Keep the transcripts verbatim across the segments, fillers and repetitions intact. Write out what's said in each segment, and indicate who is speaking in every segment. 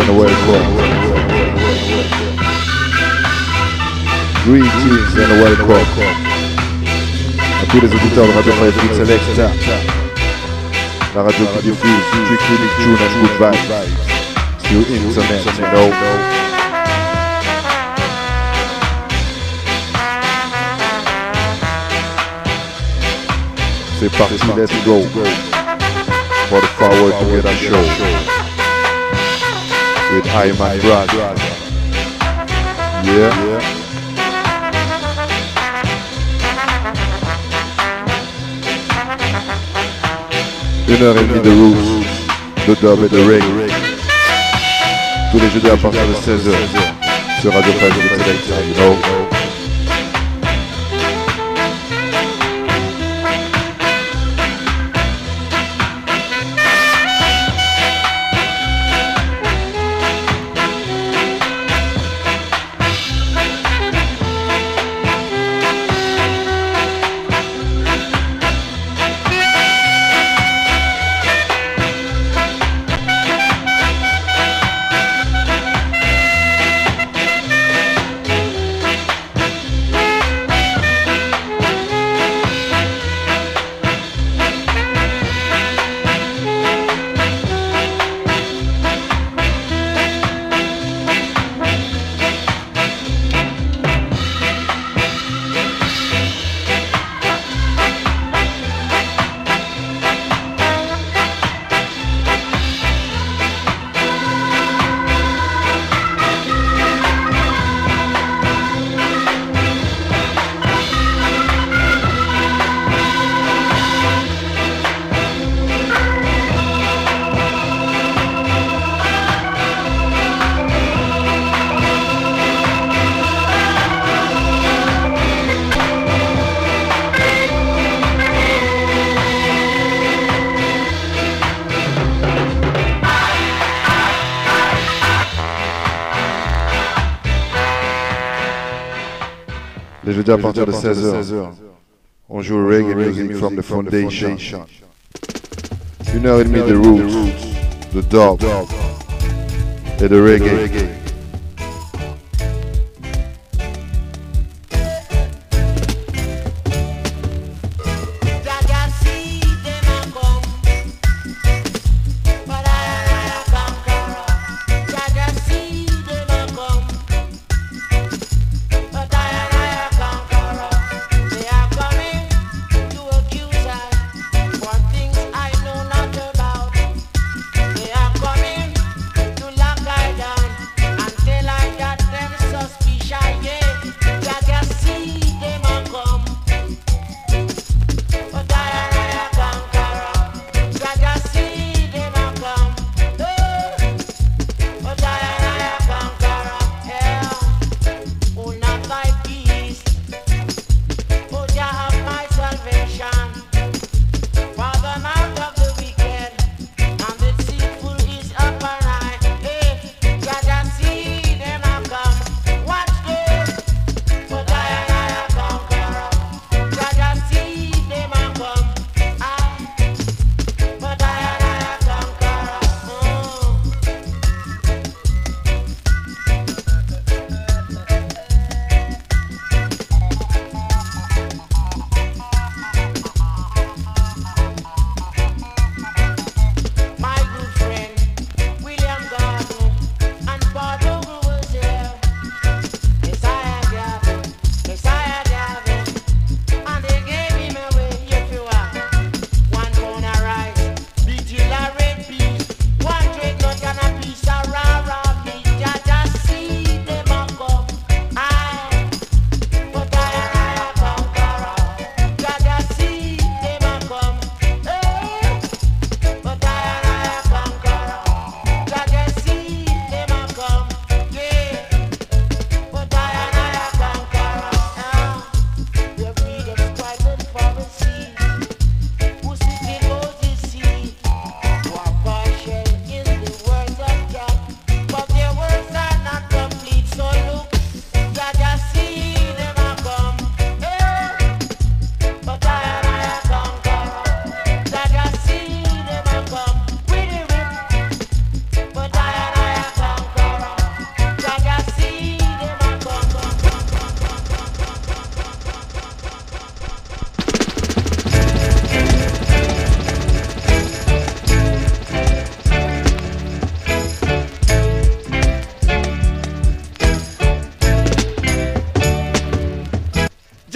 Speaker 1: and welcome. Greetings and welcome. À tous les auditeurs de Radio Firefox Selecta. La radio qui diffuse strictly tune and good vibes. Sur internet, you know. C'est parti, let's go. For the Forward Together show. With I, my brother. Yeah. Une heure et demie de roots, de dub et de reggae. Tous les jeudis à partir de seize heures. Sur Radio Firefox Selecta, you know. Les jeudis à partir de seize heures, on joue reggae music from the foundation. Une heure et demie de roots, de dub et de reggae.
Speaker 2: I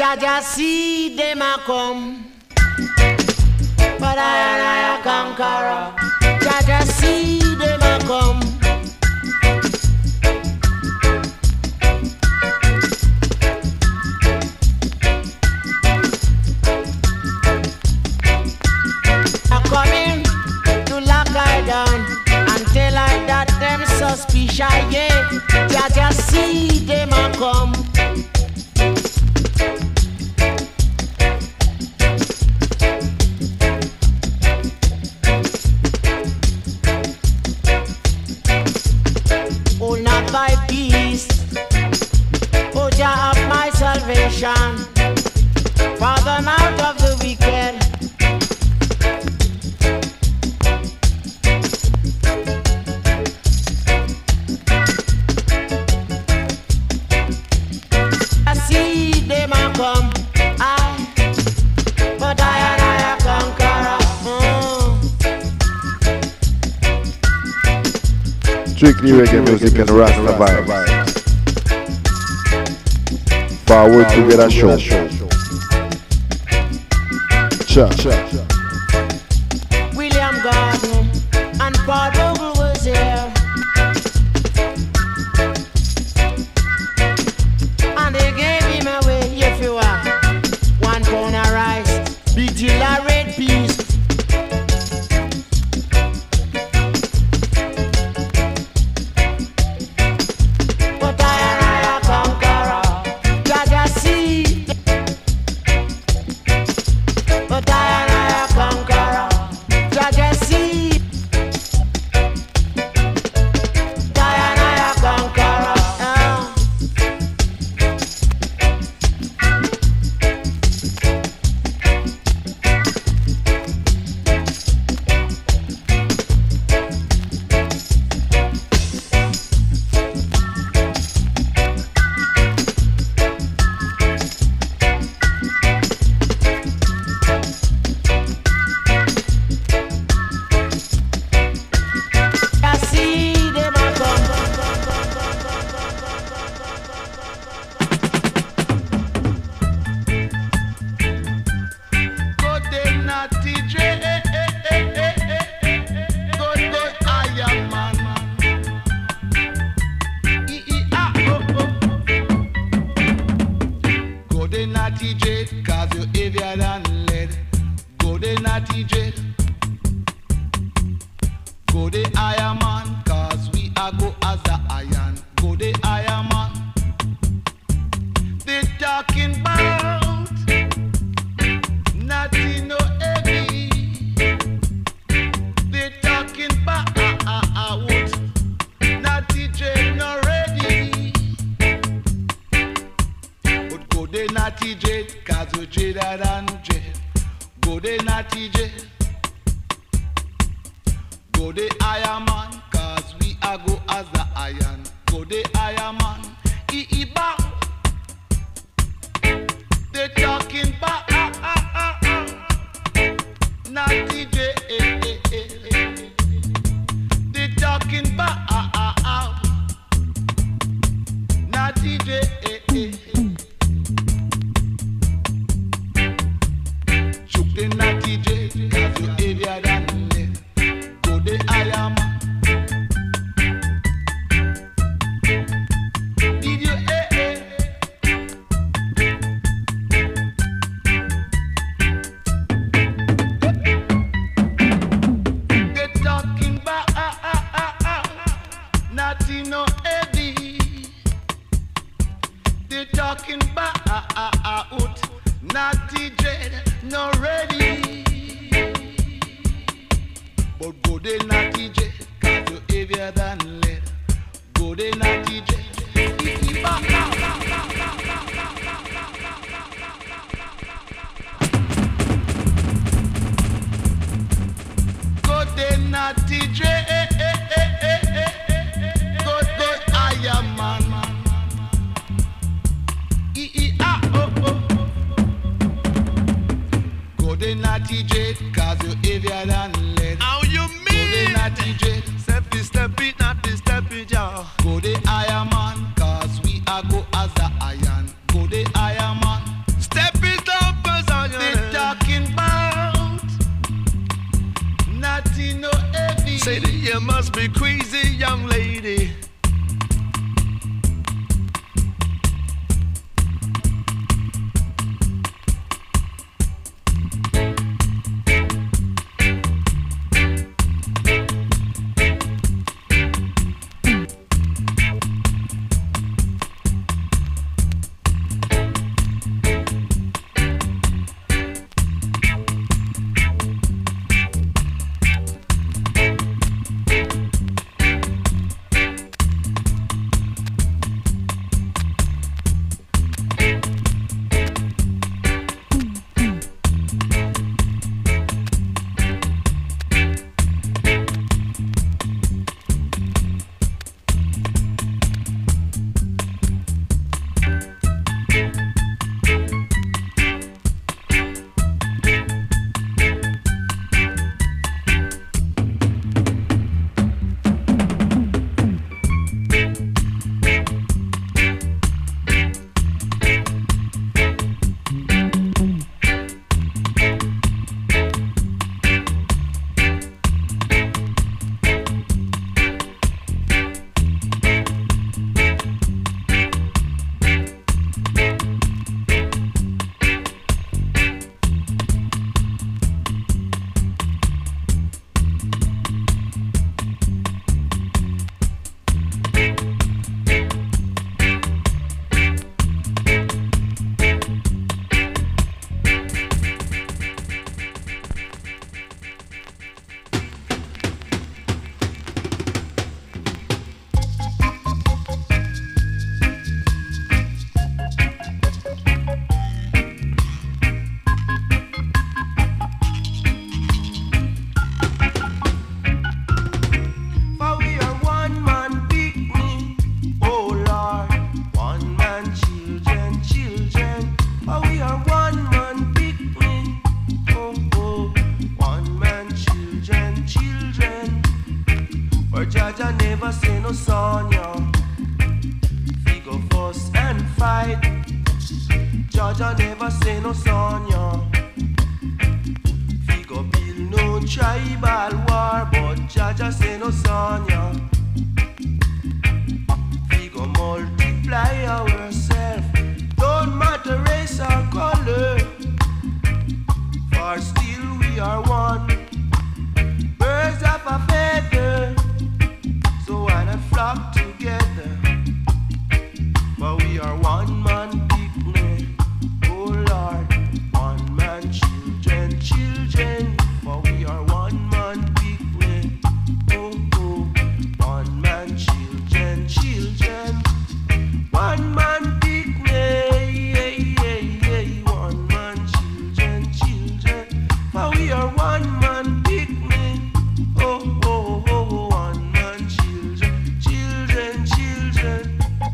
Speaker 2: Jaja see them a come, but I and I a conqueror. Jaja see them a come. I come in to lock I down and tell I that them suspicious, yeah. Jaja see them a come. Oh, not thy peace, oh Jah of my salvation, Father out of the wicked. I see them a come, I, but I and I a conqueror. Mm.
Speaker 1: Strictly reggae music and Rasta vibes. Forward Together show. Cha.
Speaker 2: William Gordon and Paul Bogle was here, and they gave him away, if you are, one pound of rice, big deal of red peas. But I and I a conqueror, Jaja see. But I and I a conqueror, Jaja see. I and I a conqueror. Ah. I see them a come.
Speaker 3: Go day Natty J, go day Iron Man, E E A O O. Go day Natty J, 'cause you heavier than lead. Go day Natty J, go day Iron Man, 'cause we a go as the iron. Go day Iron Man. They talking about nothing no heavy. They talking about Natty J no ready. But go de Natty J, 'cause you jaded than J. Go de Natty J, go de Iron Man, 'cause we a go as the iron. Go de Iron Man, E E bow. They talking about Natty J. They talking about Natty J. Shook the Natty J, 'cause you heavier than lead. Go the Iron Man. Did you eh eh? They talking about Natty no heavy. They talking about Natty J no ready. But go de Natty J, 'cause you heavier than lead. Go de Natty J. Go de Natty J. Go de Iron Man. E E A O O. Go de Natty J, 'cause you heavier than lead.
Speaker 4: How you
Speaker 3: Go de
Speaker 4: mean?
Speaker 3: Natty J.
Speaker 4: Step it, step it, not it, step it, y'all.
Speaker 3: Go the Iron Man, 'cause we a go as the iron. Go the Iron Man.
Speaker 4: Step
Speaker 5: Jaja never say no son, yeah. We go build no tribal war, but Jaja say no son, yeah. We go multiply ourselves, don't matter race or color, for still we are one. Birds of a feather, so why not flock together? For we are one man picnic, oh Lord, one man children, children. For we are one man picnic, oh oh, one man children, children. One man picnic, one man children, children. For we are one man picnic, oh oh oh, one man children, children, children.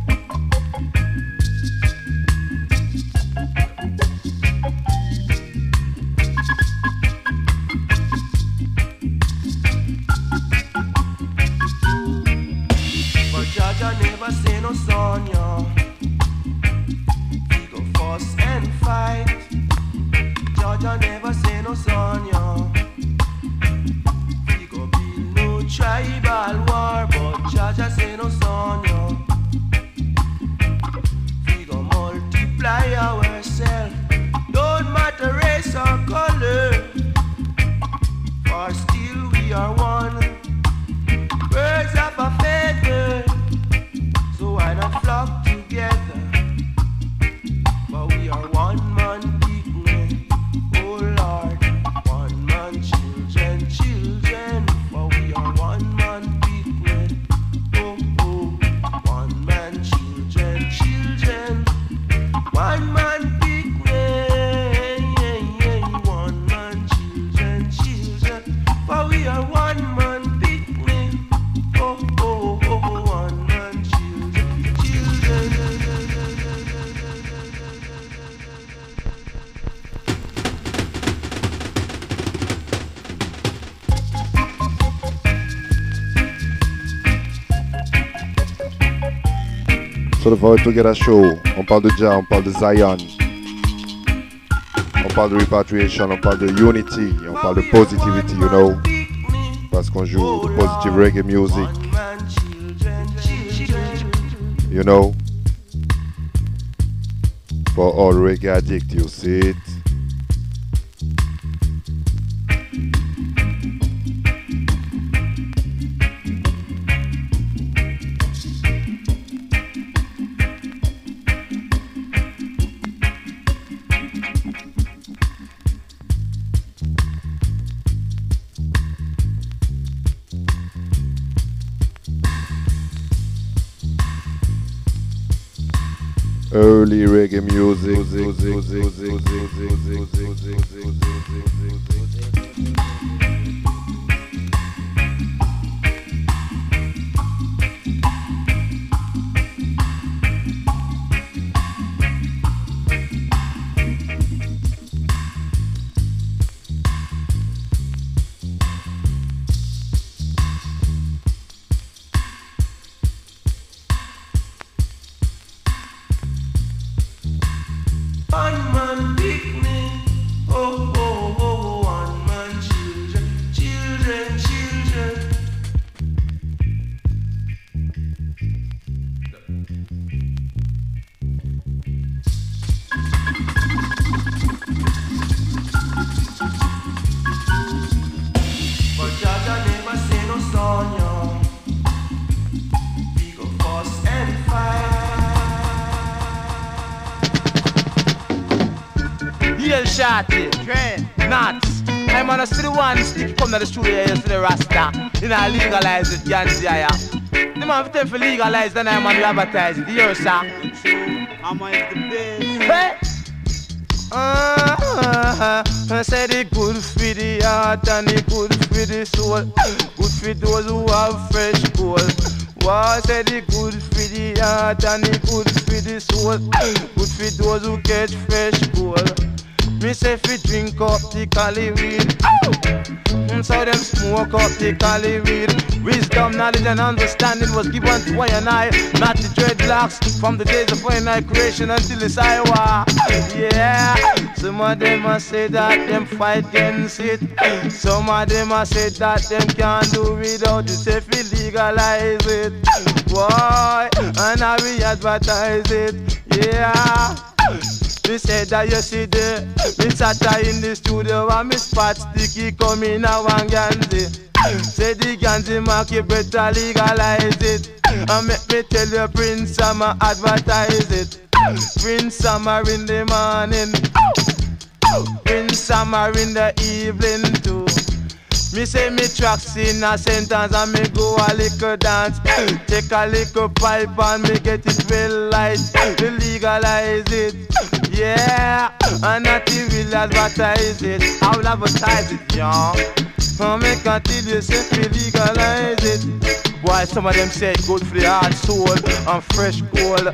Speaker 5: But Jaja never say no son, yeah. We go fuss and fight. Jaja never say no son, yeah. We go build no tribal war, but Jaja say no son, yeah. We go multiply ourselves, don't matter race or color, for still we are one. Birds of a feather, so why not flock together? For we are one man picnic, oh Lord, one man children, children. For we are one man picnic, oh oh, one man children, children. One man picnic, one man children, children. For we are one man picnic, oh oh oh, one man children, children.
Speaker 1: Sur le Void Together Show, on parle de Jah, on parle de Zion, on parle de repatriation, on parle de unity, on parle de positivity, you know, parce qu'on joue de positive reggae music, you know, for all reggae addicts, you see it. Early reggae music.
Speaker 5: One man picnic, oh oh oh, one man children, children, children. But Jaja never say no son, yeah. We go fuss and fight.
Speaker 6: Heel shotty, train, nuts. I'm on a still one stick come to the studio here to the Rasta. You know, legalize it, Yancy, yeah. The man for to legalize, then I'm on the advertise it. Here, sir.
Speaker 4: I'm on the best.
Speaker 6: Hey! Uh-huh. I said it good for the heart and it good for the soul. Good for those who have fresh gold. Well, I said it good for the heart and it good for the soul. Good for those who catch fresh gold. Me say fi drink up the cali weed. Mm, so them smoke up the cali weed. Wisdom, knowledge and understanding was given to I and I. Not the dreadlocks from the days of I and I creation until it's Iowa. Yeah, some of them a say that them fight against it. Some of them a say that them can't do without it. If we legalize it, boy, and now we advertise it. Yeah. Me said that you see the me sat in the studio and me spot sticky coming now and Ganzi. Say the Ganzi market better legalize it. And make me tell you Prince Summer advertise it. Prince Summer in the morning, Prince Summer in the evening too. Me say me tracks in a sentence and me go a little dance. Take a little pipe and me get it well light. Me legalize it, yeah. And not the will advertise it. I will advertise it, yeah. And me can tell you say me legalize it. Boy, some of them say it good for the heart, soul and fresh gold.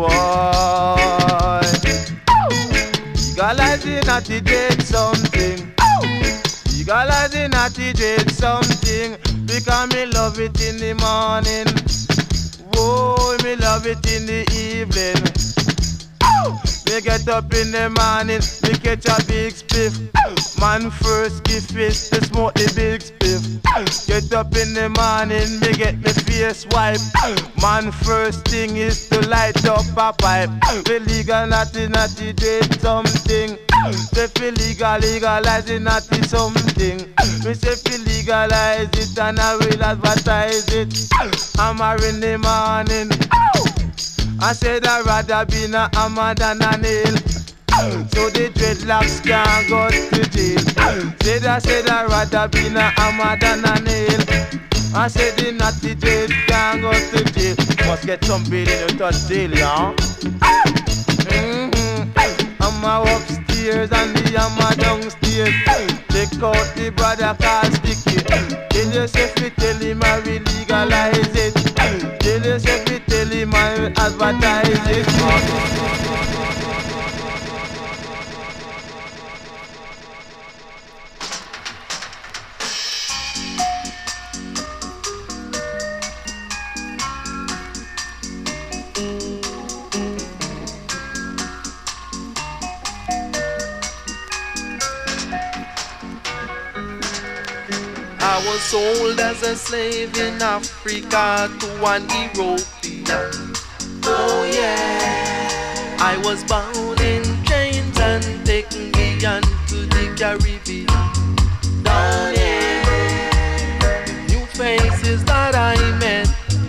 Speaker 6: Why? Legalizing not the date something. Legalizing not the date something. Because me love it in the morning. Whoa, me love it in the evening. Me get up in the morning, me catch a big spliff. Man first gift is to smoke the big spliff. Get up in the morning, me get me face wipe. Man first thing is to light up a pipe. We legal natty natty date something. Say fi legal legalize it natty something. Me say fi legalize it and I will advertise it. Hammer in the morning. I said I'd rather be a hammer than a nail. So the dreadlocks can't go to jail. Said I said I'd rather be a hammer than a nail. I said the naughty dread can't go to jail. Must get some bail in your touch jail, yeah. Mm-hmm. Hammer upstairs and the hammer downstairs. Take out the brother called Sticky. Tell yourself to tell him I will legalize it. Tell yourself to tell him I will advertise it.
Speaker 5: I was sold as a slave in Africa to an European. Oh yeah. I was bound in chains and taken beyond to the Caribbean. Down here, new faces that I met,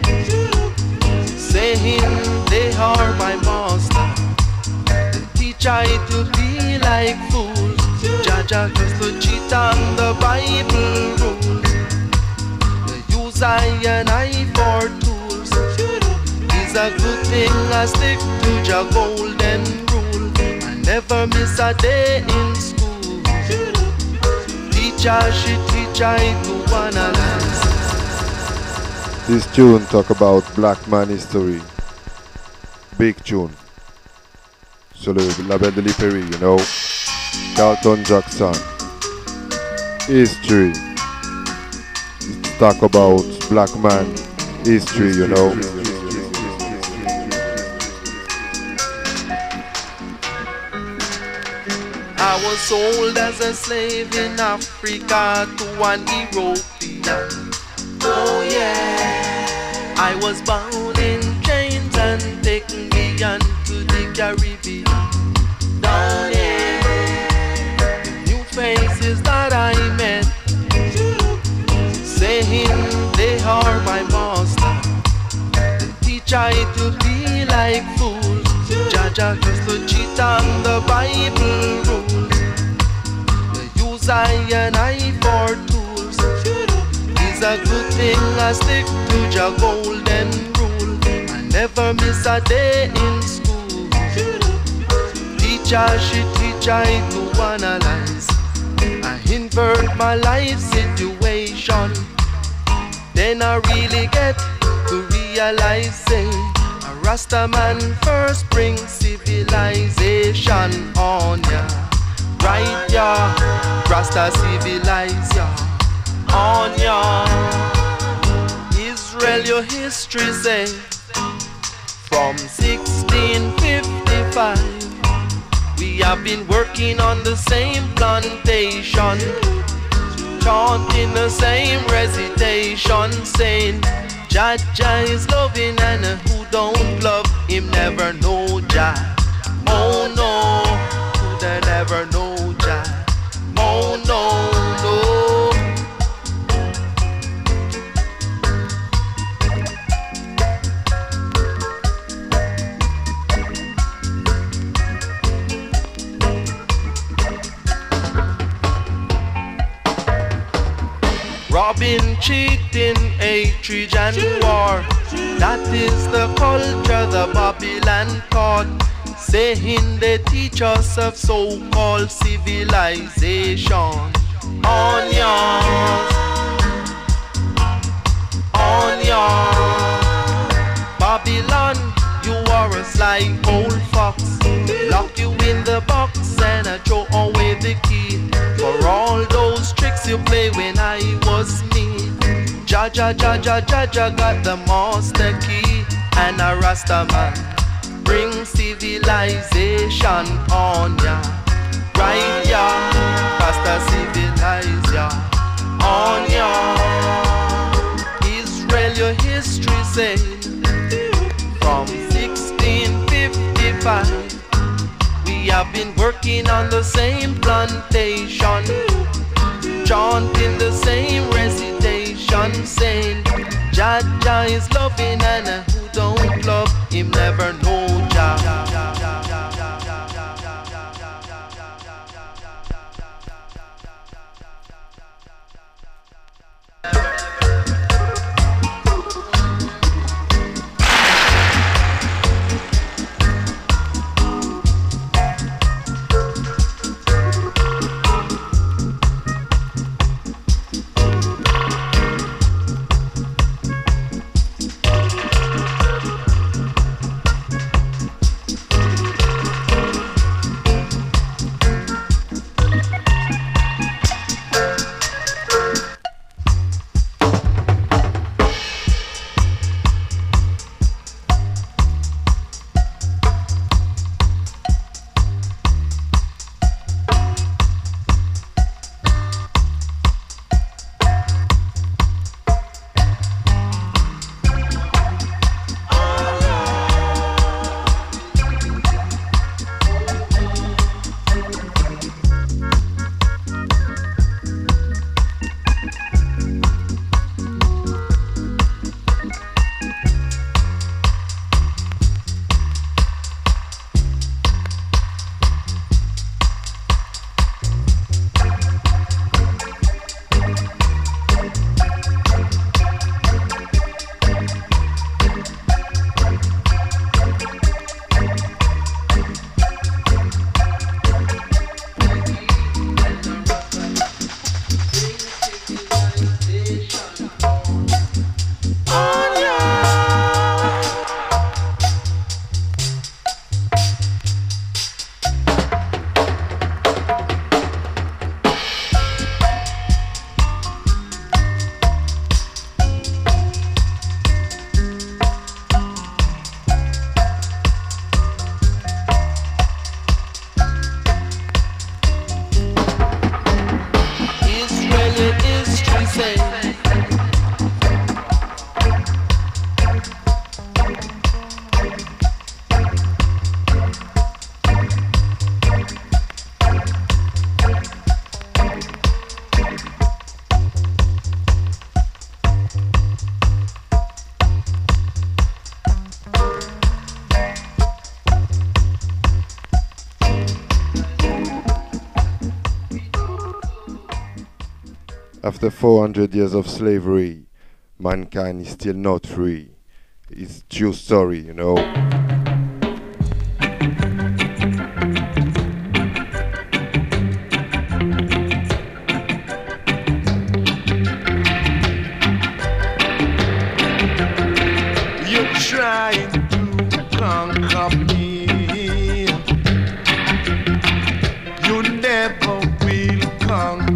Speaker 5: saying they are my master. They teach I to be like fools. Jaja just to cheat on the Bible rules. I and I for tools. It's a good thing I stick to your golden rule. I never miss a day in school. Teacher, she teach I to analyze.
Speaker 1: This tune talk about black man history. Big tune. Sur le label de l'Hyperi, you know. Carlton Jackson. History. Talk about black man history, you know.
Speaker 5: I was sold as a slave in Africa to an European. Oh yeah. I was bound in chains and taken beyond to the Caribbean. Down here, new faces that I met, saying they are my master. They teach I to be like fools. Jaja just to cheat on the Bible rules. They use I and I for tools. It's a good thing I stick to your golden rule. I never miss a day in school. Teacher, she teach I to analyze. I invert my life situation. Then I really get to realizing a Rasta man first brings civilization on ya. Right Rasta civilize ya. On ya. Israel, your history say from sixteen fifty-five we have been working on the same plantation, chanting the same recitation, saying Jah Jah is loving and who don't love him never know Jah. Oh no, who they never know Jah. Oh no, no. Robbing, cheating, hatred and war. That is the culture the Babylon taught, saying they teach us of so-called civilization. Onions, onions. Babylon, you are a sly old fox. Lock you in the box and I throw away the key. For all those tricks you play when I was me. Jah Jah Jah Jah Jah Jah got the master key. And a Rasta man bring civilization on ya. Right ya, Rasta civilize ya. On ya. Israel, your history say from sixteen fifty-five we have been working on the same plantation, chanting the same recitation, saying Jah Jah is loving and who don't love him never know Jah.
Speaker 1: After four hundred years of slavery, mankind is still not free. It's true story, you know.
Speaker 5: You're trying to conquer me. You never will conquer.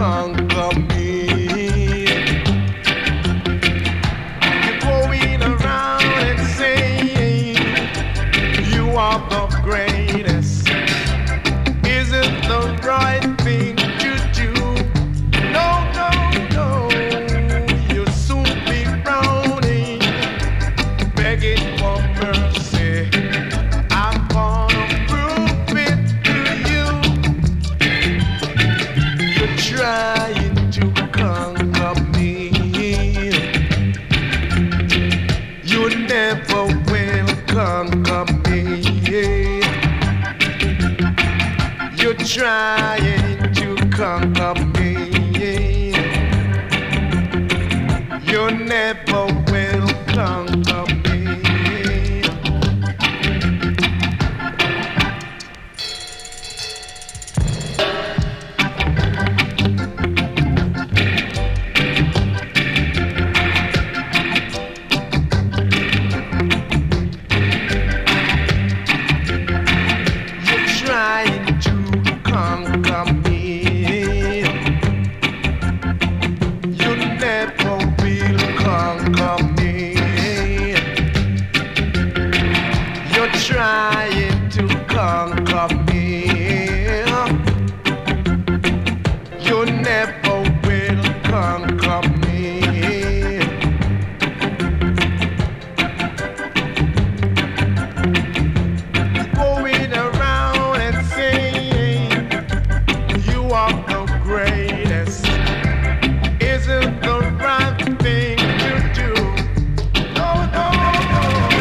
Speaker 5: conquer me. You're going around and saying you are the greatest. Isn't the right thing to do? No, no, no. You'll soon be frowning, begging for mercy. I'm gonna prove it to you. You're trying to conquer me. You never will conquer me. You're trying to conquer me. You never will conquer me. You're trying to conquer me. You never will conquer me. You're trying to conquer me. You never will conquer me. Going around and saying you are the greatest. Isn't the right thing to do? No, no, no.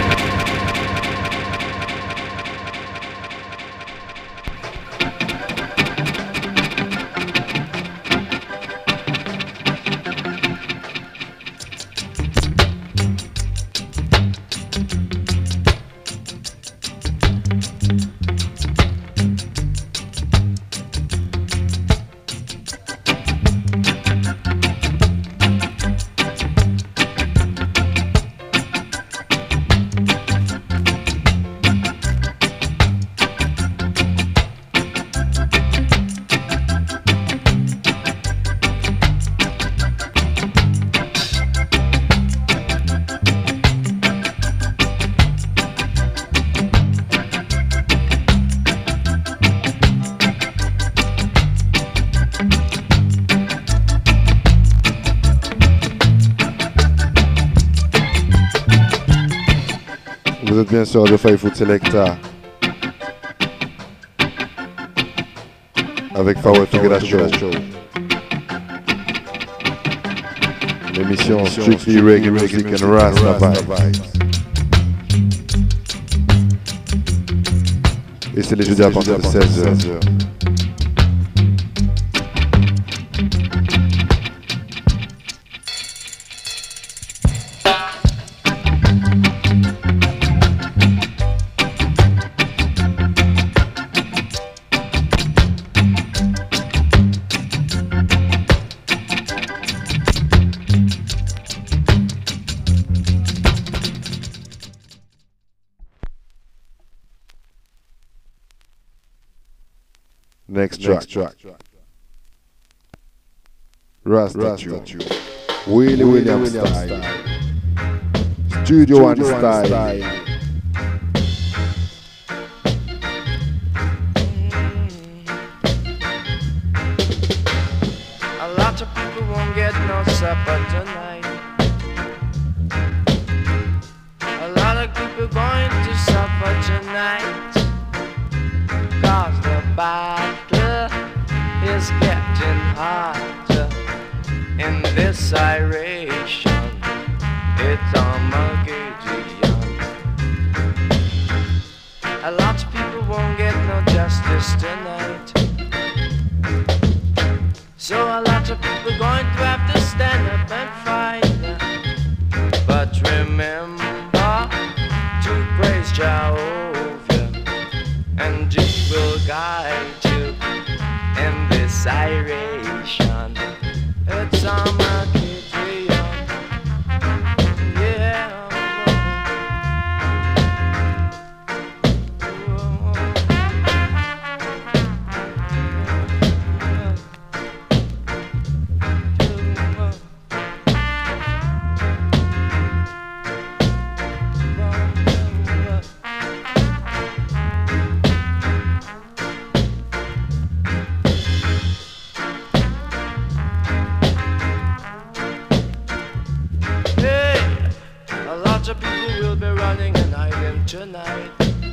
Speaker 1: Vous êtes bien sûr de Five Foot Selecta avec Power Figure Show. L'émission Strictly Reggae Music and Rasta Vibes. Et c'est les jeudis à partir de seize heures. Next track, Next track. Rasta, Rasta Tune, Willie Williams style, style. Studio One style. style.
Speaker 5: A lot of people won't get no supper tonight. A lot of people going to suffer tonight. Cause the battle is getting harder in this iration. It's Armageddon. A lot of people won't get no justice tonight. So a lot of people going to have to stand up and fight. But remember to praise Jehovah, and He will guide you in this iration. It's Armageddon. Yeah. lot of people will be running and hiding tonight.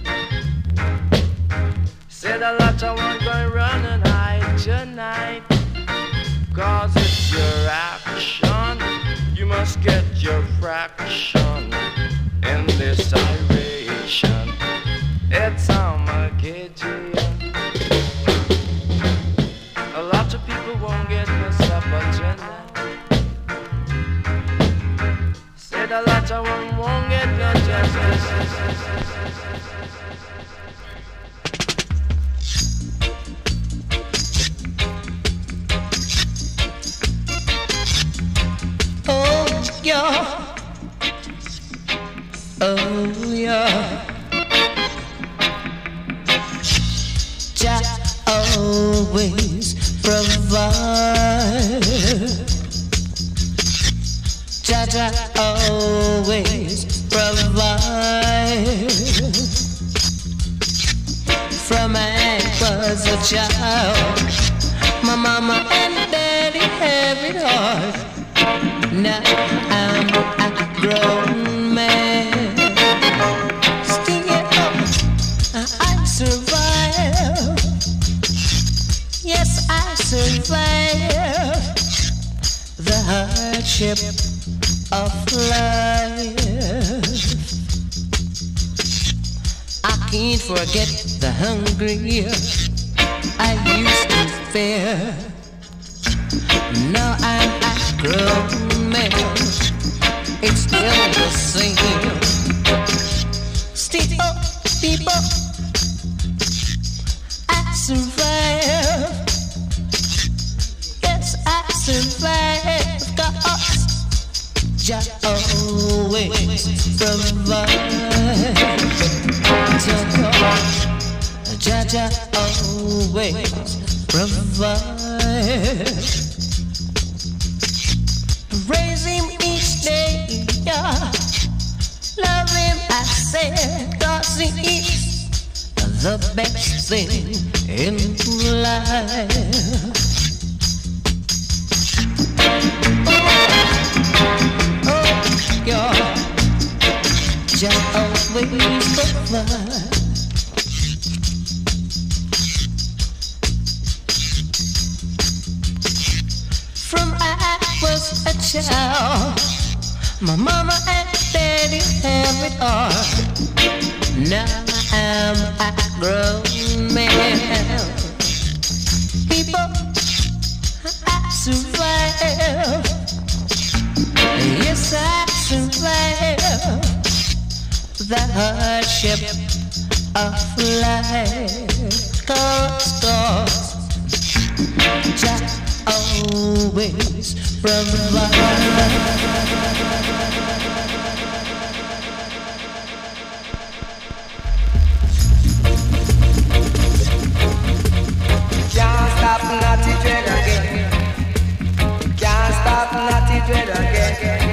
Speaker 5: Said a lot of one going run and hide tonight. Cause it's your action. You must get your fraction in this iration. It's Armageddon. A lot of people won't get this opportunity. Said a lot of them won't get no justice.
Speaker 2: Oh yeah, oh yeah. Jah always provide. Jah Jah always provide. From I was a child, my mama and daddy have it hard. Now I'm a grown man. Still I survive. Yes, I survive the hardship of life. I can't forget the hungry I used to fear. Now I'm a grown man. It's still the same. Still, people, I survive. Yes, I survive. Cause Jah always provide. Jah Jah always provide. Raise him each day, yeah. Love him, I said, cause he is the best thing in life. Oh, oh, yeah. Jah always provide. From I was a child, my mama and daddy have it hard. Now I'm a grown man. People, I survive. Yes, I survive the hardship of life. Cause, cause Jah always provide.
Speaker 5: Can't stop naughty dread again. Can't stop naughty dread again.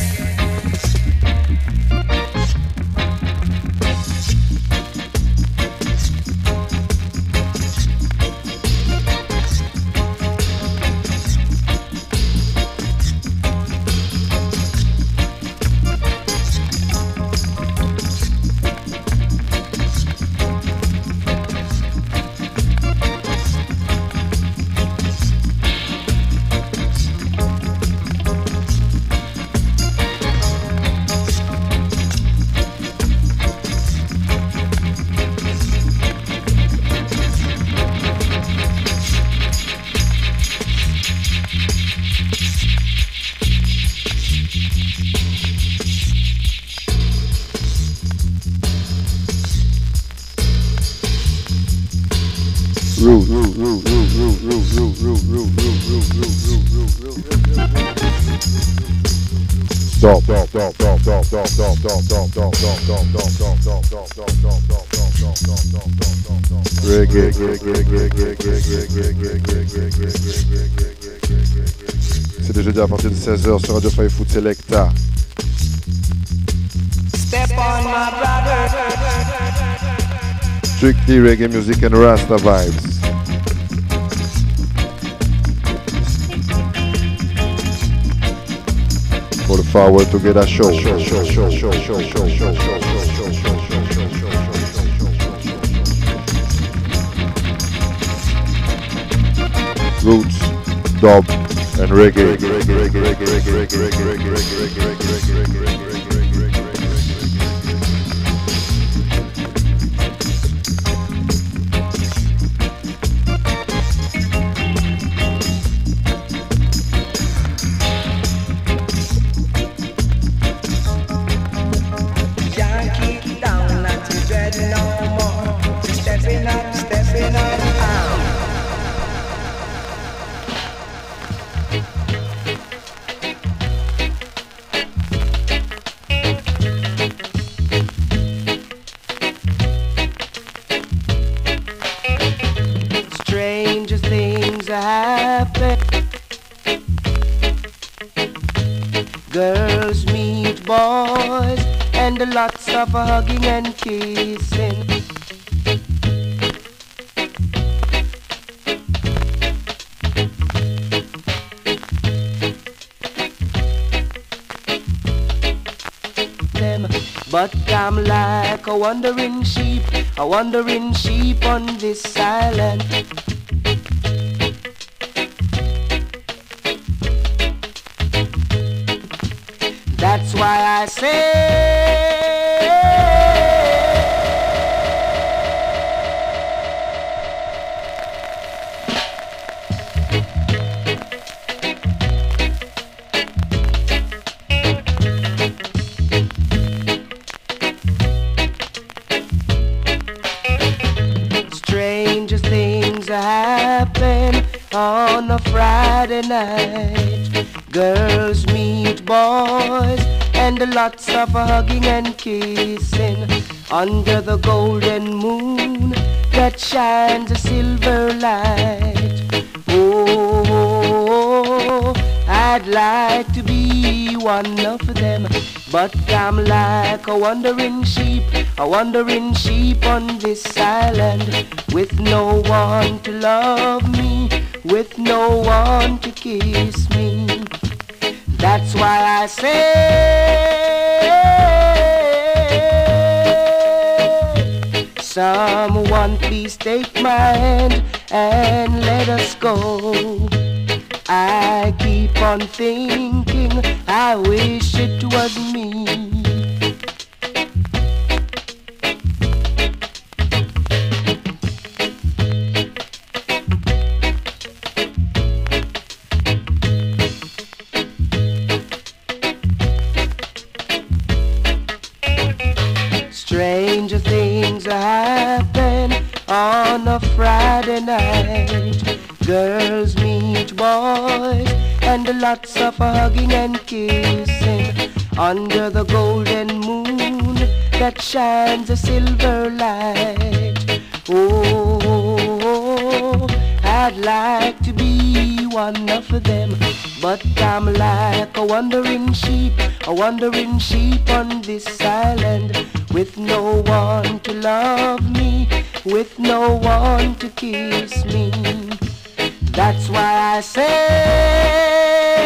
Speaker 1: C'est le jeudi à partir de seize heures sur Radio Five Foot Selecta.
Speaker 5: Step on my brother.
Speaker 1: Strictly reggae music and Rasta vibes. For the forward to get a show. Roots, dub, and reggae.
Speaker 5: Girls meet boys and lots of hugging and kissing. Them, but I'm like a wandering sheep, a wandering sheep on this island. That's why I say stranger things happen on a Friday night. Girls meet boys and lots of hugging and kissing under the golden moon that shines a silver light. Oh, I'd like to be one of them, but I'm like a wandering sheep, a wandering sheep on this island, with no one to love me, with no one to kiss me. That's why I say, someone please take my hand and let us go. I keep on thinking, I wish it was me. Stranger things happen on a Friday night. Girls meet boys and lots of hugging and kissing under the golden moon that shines a silver light. Oh, I'd like to be one of them, but I'm like a wandering sheep, a wandering sheep on this island, with no one to love me, with no one to kiss me. That's why I say,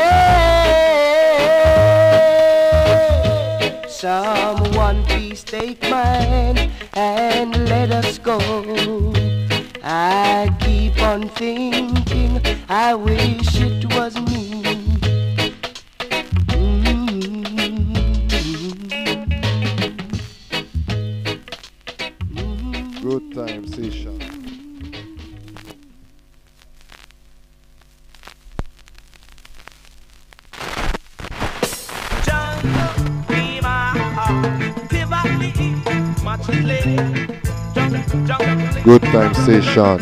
Speaker 5: someone please take my hand and let us go. I keep on thinking, I wish it was me.
Speaker 1: Good time session. Good time session.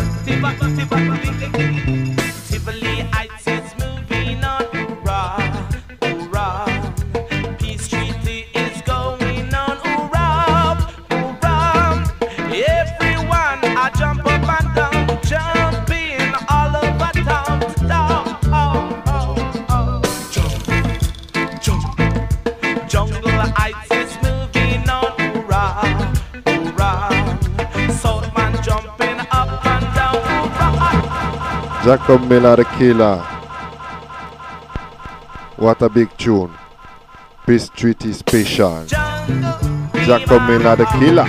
Speaker 7: Tivoli Heights is moving on, hoorah, hoorah. Peace Treaty is going on, hoorah, hoorah. Everyone I jump up and down, jumping all over town, down, oh, oh, oh. Jump, jump. Jungle Heights is moving on, hoorah, hoorah. Southman jumping up and down, hoorah.
Speaker 1: Jacob Miller the Killer. What a big tune. Peace Treaty Special. Jack come in at the killer.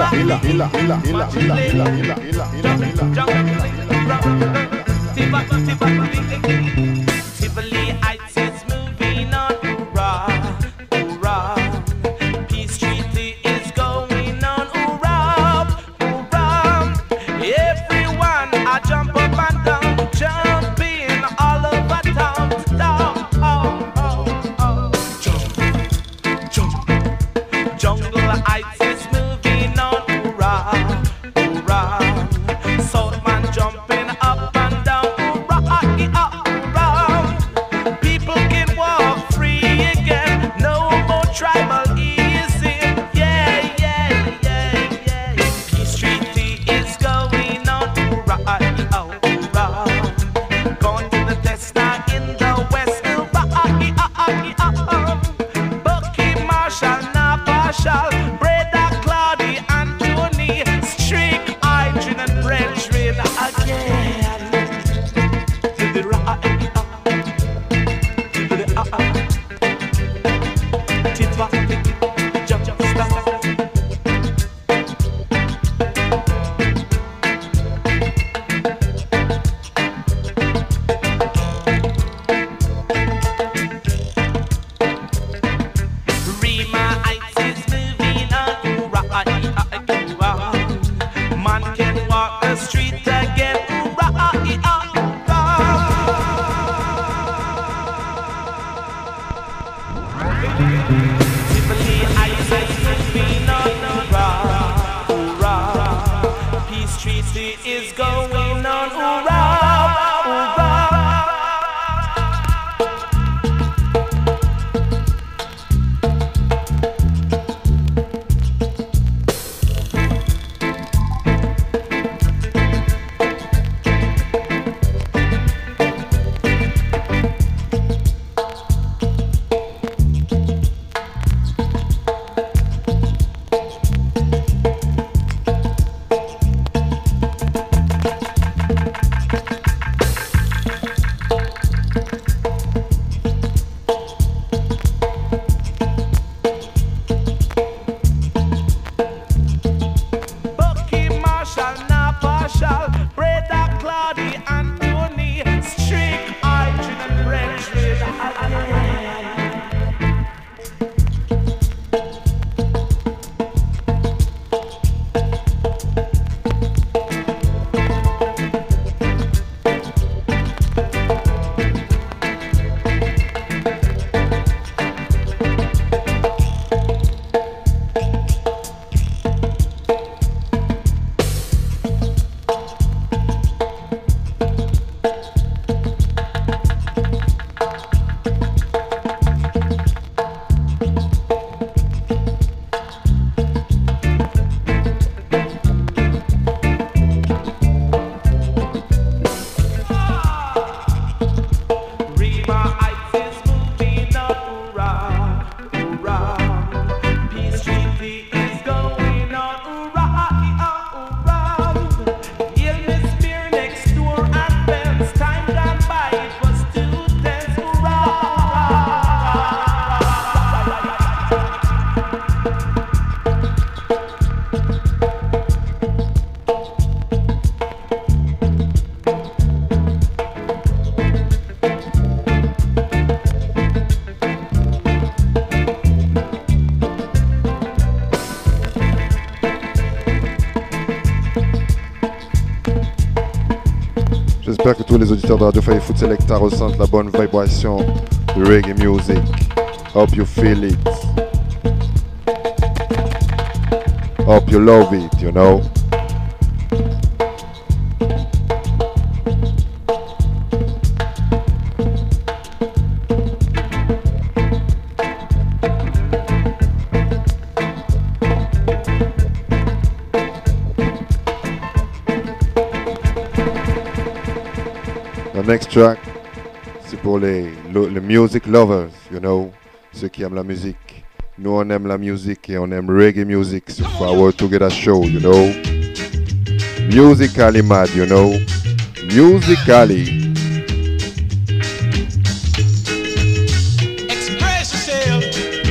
Speaker 7: Tivoli Heights is moving on, hoorah, hoorah. Peace Treaty is going on, hoorah, hoorah. Everyone I jump up and down, jumping all over town, down, oh, oh, oh. Jump, jump. Jungle Heights is moving on, hoorah, hoorah. Southman jumping up and down, hoorah, hoorah. People can walk free again, no more tribal easing. Yeah, yeah, yeah, yeah. Peace Treaty is going on, hoorah, hoorah. Going to the test now in the west, hoorah. Bucky Marshall, now partial, Brother Claudy and Tony, Strick, Hydrin and Brethren again. To the right, to the uh, Titwa, jump, jump, stop. Rima Heights is moving on, hoorah, hoorah. Man can walk the street again, hoorah, hoorah. Tivoli Heights is moving on, hoorah, hoorah. Peace Treaty is going on, hoorah, hoorah. Bucky Marshall, now partial, Brother Claudy and Tony, Strick, Hydrin and Brethren again. Rima Heights is moving on, hoorah, hoorah. Peace Treaty is going on, hoorah, hoorah. He'll miss beer next door and Ben's time gone by, it was two tenths, hoorah.
Speaker 1: J'espère que tous les auditeurs de Radio Fire Food Selecta ressentent la bonne vibration de reggae music. Hope you feel it. Hope you love it, you know. The next track, c'est pour les, le, les music lovers, you know, ceux qui aiment la musique. Nous on aime la musique et on aime reggae music, so for our together show, you know. Musically mad, you know. Musically.
Speaker 8: Express yourself.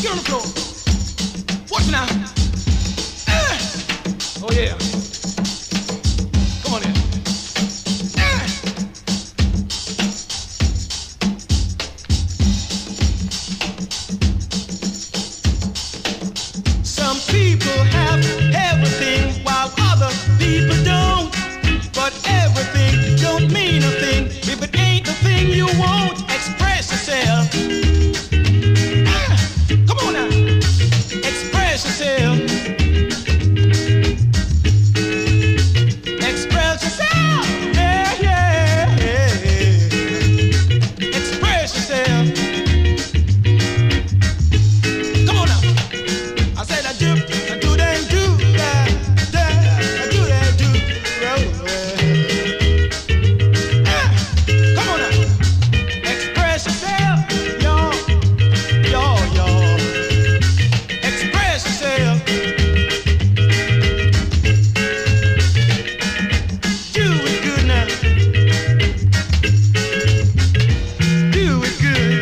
Speaker 8: Get on the floor. Watch now. Uh. Oh yeah. Come on in. Uh. Some people have everything while other people don't. But everything don't mean a thing if it ain't the thing you want. Express yourself. Ah, come on now. Express yourself. Express yourself. Yeah, yeah, yeah. Express yourself. Come on now. I said I do, I do that, do that, that, I do that, do that. Come on now. Express yourself. Yo, yo, yo. Express yourself. Do it good now. Do it good.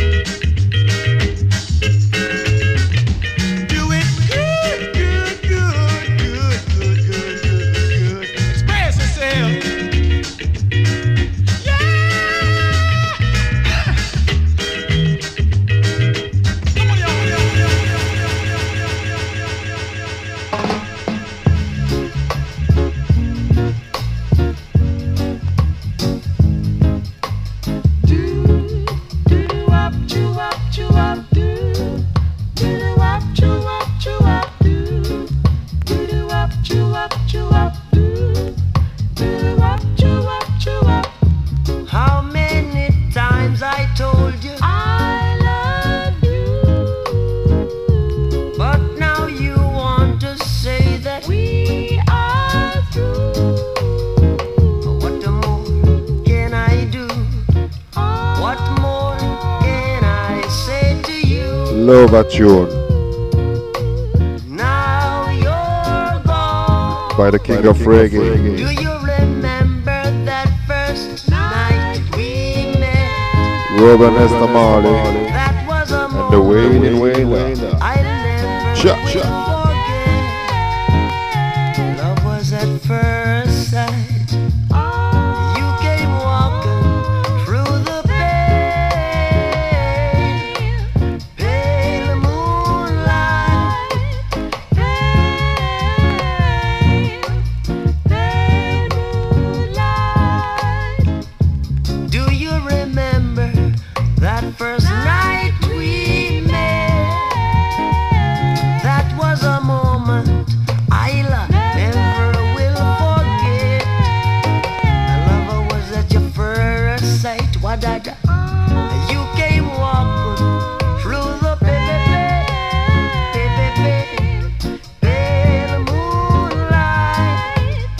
Speaker 8: Do it good, good, good, good, good, good, good, good. Express yourself. Yeah. Come on, y'all, y'all, y'all, y'all, y'all,
Speaker 5: How many times I told you I love you, but now you want to say that we are through. What more can I do? What more can I say to you?
Speaker 1: Love a tune
Speaker 5: Now you're gone.
Speaker 1: by the king of reggae.
Speaker 5: Do you remember that first night we met?
Speaker 1: Robin Esther Marley
Speaker 5: That was a
Speaker 1: and the Wailing Wailer.
Speaker 5: I never
Speaker 1: Cha,
Speaker 5: will
Speaker 1: cha.
Speaker 5: forget. Love was at first sight. You came walking through the pale, pale moonlight. Pale, pale moonlight. Do you remember that first night we met? That was a moment I'll never will forget. My lover was at your first sight. What did you came walking through the pale, pale, pale moonlight.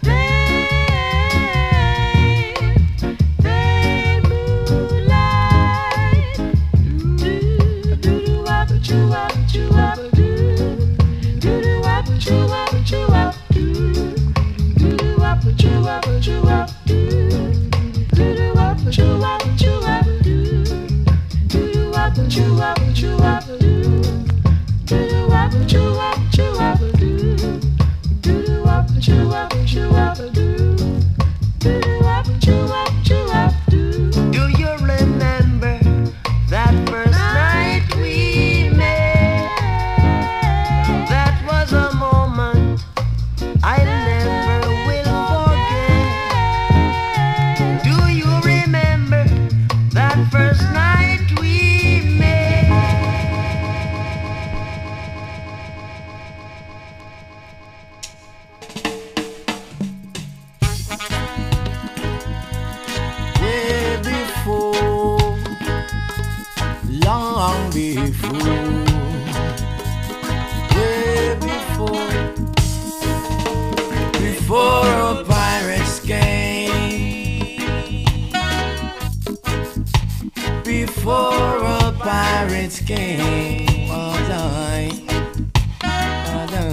Speaker 5: Pale, pale moonlight. Do do do wop choo wop choo wop do. Do do wop choo wop choo wop do. Do do wop choo wop choo wop do. Do do wop choo wop choo wop do. Do do wop choo wop choo wop do. Do do wop choo wop choo wop do. Do do wop choo wop choo wop do. Do do wop choo wop choo wop do. Do you remember that first night we met? That was a moment I never will forget. Do you remember that first night we met?
Speaker 9: Way before, long before, way before, before a pirate's game, before a pirate's game, was I, was I.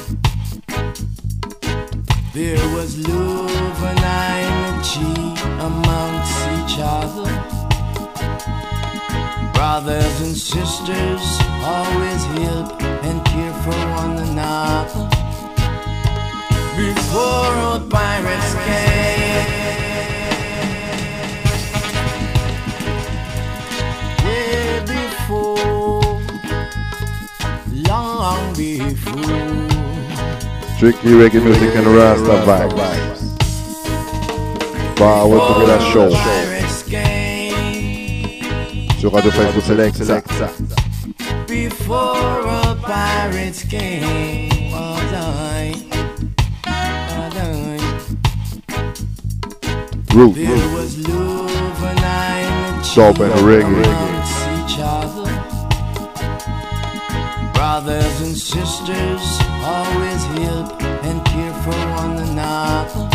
Speaker 9: There was love and unity amongst each other, brothers and sisters always help and care for one another. Before old pirates came, way before, long before.
Speaker 1: Strictly reggae music and Rasta vibes. Bah, ouais, pour la show. Sur Radio Facebook Select.
Speaker 9: Before a pirates came, oh, die, oh, die.
Speaker 1: Root.
Speaker 9: There was love and I
Speaker 1: Soap and reggae.
Speaker 9: each other. Brothers and sisters always help and care for one another.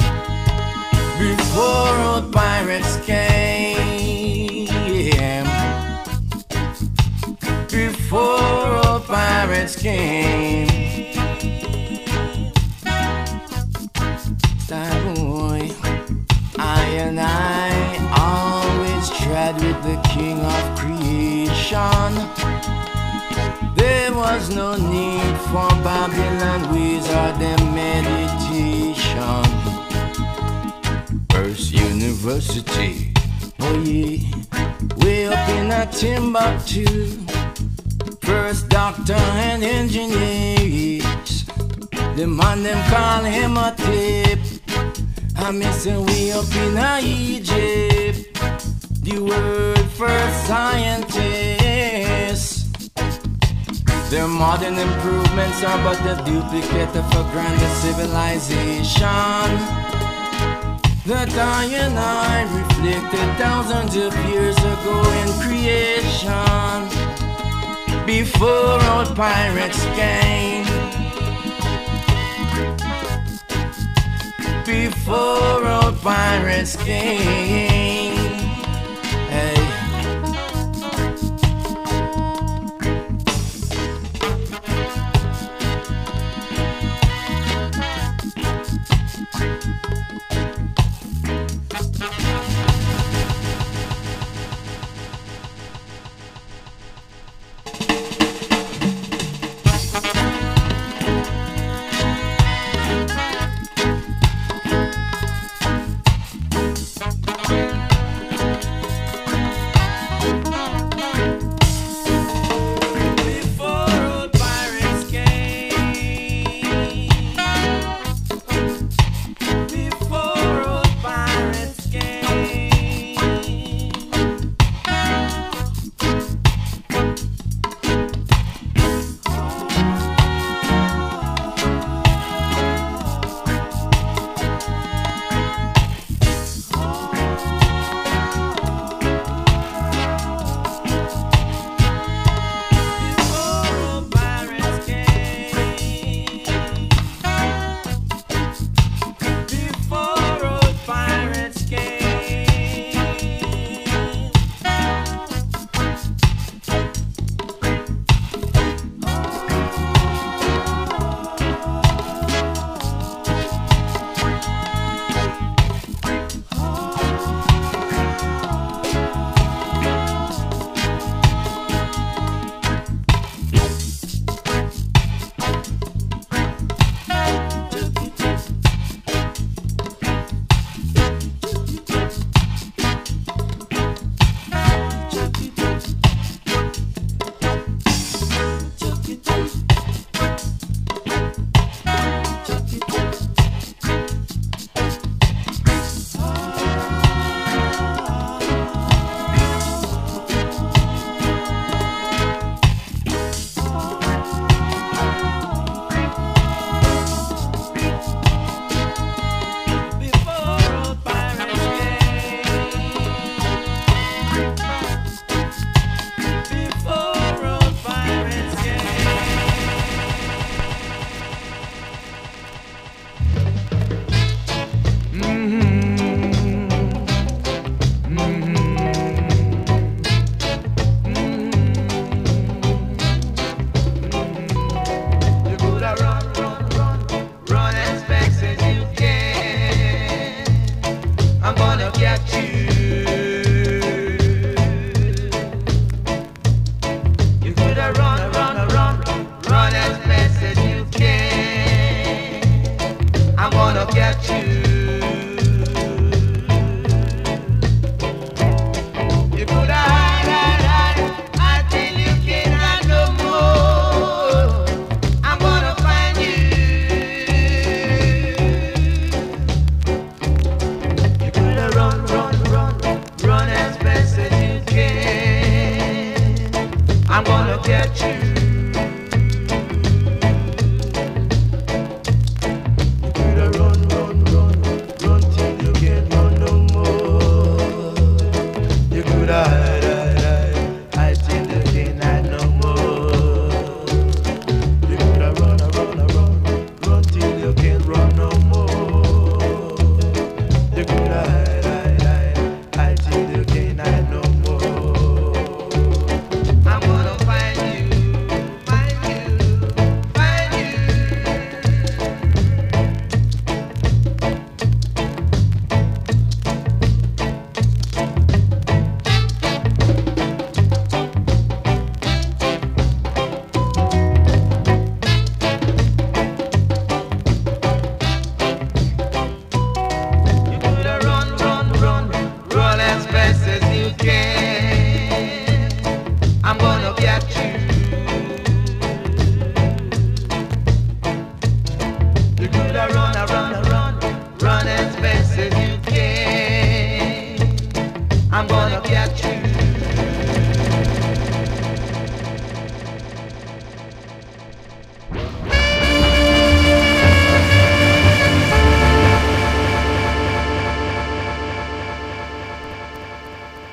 Speaker 9: Before old pirates came, before old pirates came, star boy, I and I always tried with the king of creation. There was no need for Babylon ways or them meditation. First University, oh yeah, way up in a Timbuktu. First doctor and engineers, the man them call him a tip. I miss him way up in a Egypt, the world first scientist. Their modern improvements are but a duplicate of a grander civilization that I and I reflected thousands of years ago in creation. Before old pirates came, before old pirates came, hey.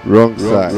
Speaker 1: Wrong side.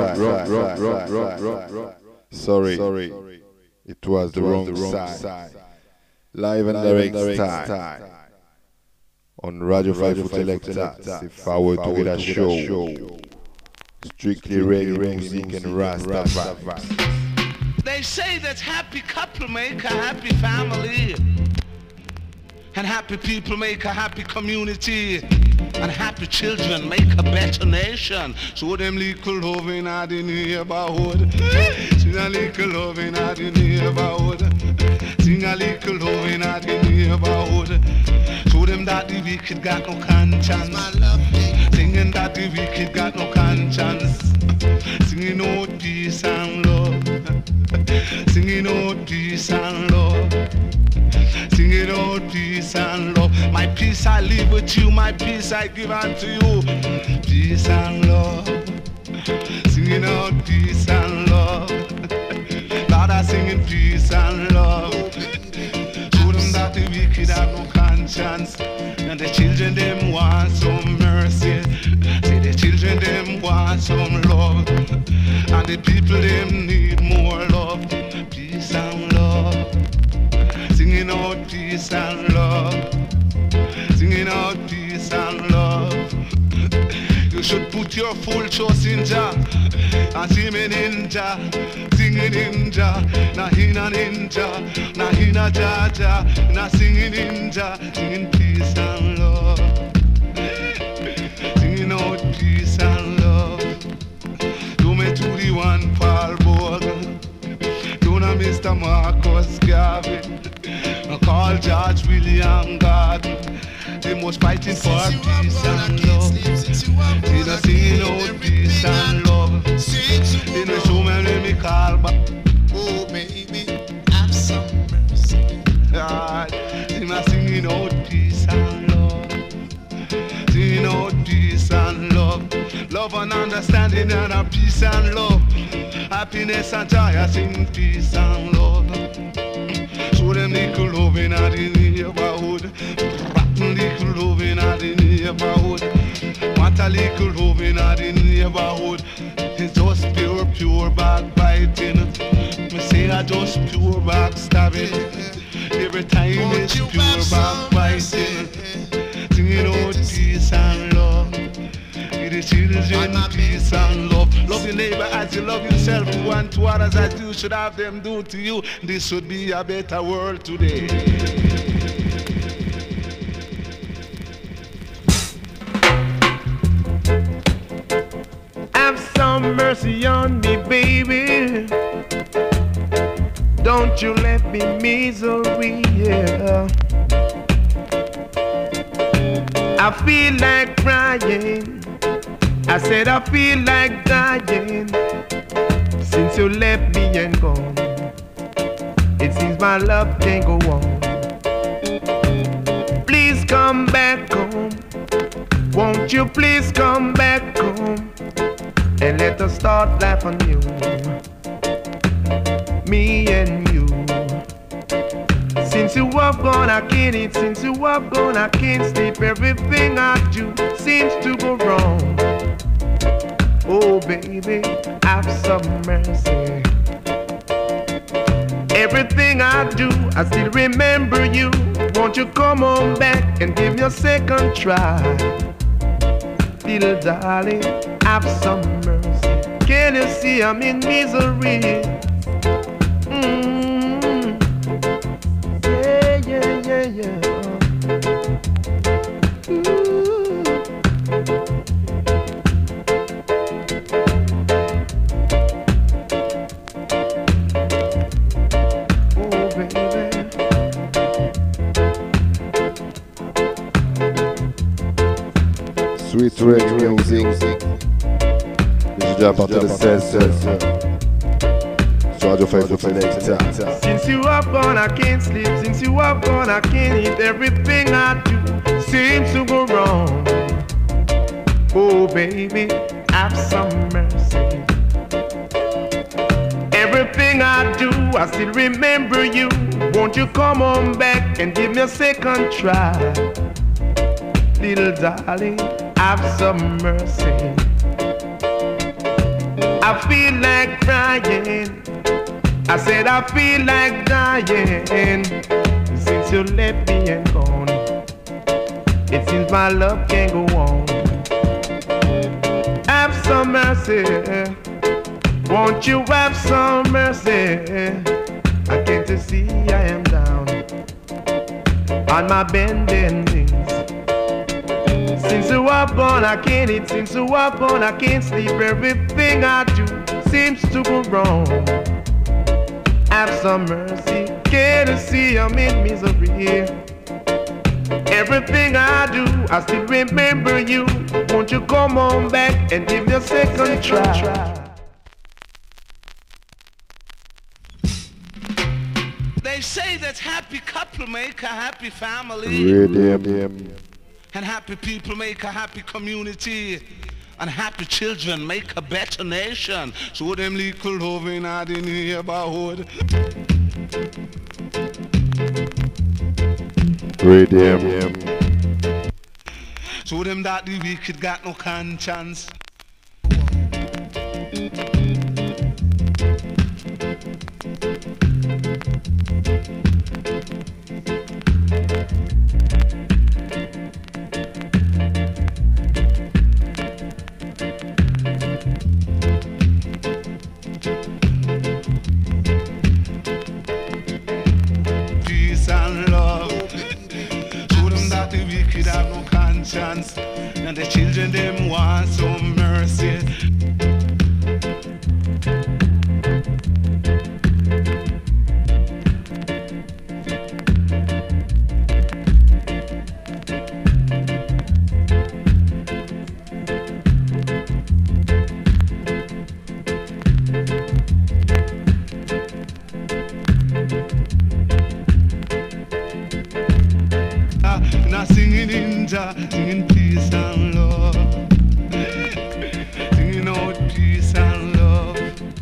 Speaker 1: Sorry. It was the wrong side. Live and direct time. On Radio five Selecta, c'est Power Together Show. Strictly reggae music and Rastafari.
Speaker 3: They say that happy couple make a happy family. And happy people make a happy community. And happy children make a better nation. So them little love in the neighborhood. Sing a little love in the neighborhood. Sing a little love in the neighborhood. Show them that the wicked got no conscience. Singing that the wicked got no conscience. Singing out peace and love. Singing out peace and love. Singing out peace and love. My peace I leave with you, my peace I give unto you. Peace and love. Singing out peace and love. Lord, I singing peace and love. Show them that the wicked have no conscience. And the children them want some mercy. Say the children them want some love. And the people them need more love. Peace and love. Singing out peace and love. Singing out peace and love. You should put your full trust in Jah. And sing in Jah. Singing in Jah. Na hina ninja. Na hina Jah Jah. Na singing in Jah. Singing peace and love. Singing out peace and love. Do me to the one Paul Bogle. Do na Mister Marcus Garvey. I call George William Gordon. They must fighting for peace and love. They don't sing out peace and love. They don't show me when me call back.
Speaker 5: Oh baby, have some mercy.
Speaker 3: Ah, they not singing out peace and love. Singing out peace and love. Love and understanding and a peace and love. Happiness and joy, I sing peace and love. Show them little love in the neighborhood. Rotten little love in the neighborhood. Want a little love in the neighborhood. It's just pure, pure backbiting. Me say I just pure backstabbing. Every time it's pure backbiting. Singing out peace and love. The children peace and love. Love your neighbor as you love yourself. Do unto others as you should have them do to you. This would be a better world today.
Speaker 5: Have some mercy on me, baby. Don't you let me misery, yeah. I feel like crying. I said I feel like dying since you left me and gone. It seems my love can't go on. Please come back home. Won't you please come back home and let us start life anew, me and you. Since you have gone, I can't eat. Since you have gone, I can't sleep. Everything I do seems to go wrong. Oh baby, have some mercy. Everything I do, I still remember you. Won't you come on back and give me a second try? Little darling, have some mercy. Can you see I'm in misery? Mm. Yeah, yeah, yeah, yeah.
Speaker 1: Sweet reggae music. Déjà à partir de seize heures sur Radio five Selecta.
Speaker 5: Since you have gone, I can't sleep. Since you have gone, I can't eat. Everything I do seems to go wrong. Oh baby, have some mercy. Everything I do, I still remember you. Won't you come on back and give me a second try? Little darling, have some mercy. I feel like crying. I said I feel like dying. Since you left me and gone, it seems my love can't go on. Have some mercy, won't you have some mercy? I came to see I am down on my bending knees. Since you are gone, I can't eat. Since you are gone, I can't sleep. Everything I do seems to go wrong. Have some mercy, can't you see I'm in misery? Everything I do, I still remember you. Won't you come on back and give me a second try?
Speaker 3: They say that happy couple make a happy family.
Speaker 1: Radium.
Speaker 3: And happy people make a happy community. And happy children make a better nation. So them little love in the neighborhood.
Speaker 1: Radium.
Speaker 3: So them that the wicked got no conscience. Have no conscience, and the children them want some mercy. Singing peace and love, singing out peace and love.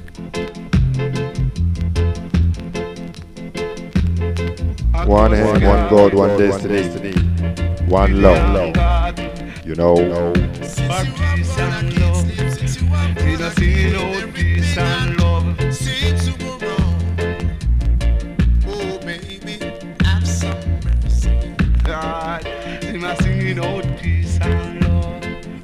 Speaker 1: One hand, one God, one destiny, one love. You know.
Speaker 3: For peace and love, singing out peace and love.
Speaker 10: Seems to go wrong. Oh baby, have some mercy.
Speaker 3: God. Singing out peace and love.